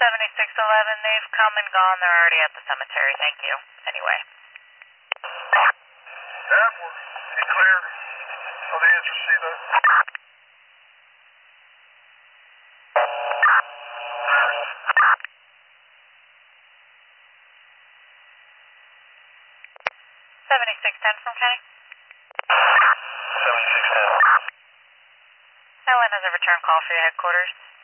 7611, they've come and gone. They're already at the cemetery. Thank you. Anyway. Yeah, we're clear. Oh, the answer, see that? 7610 from Kenny. 7610. Ellen has a return call for your headquarters.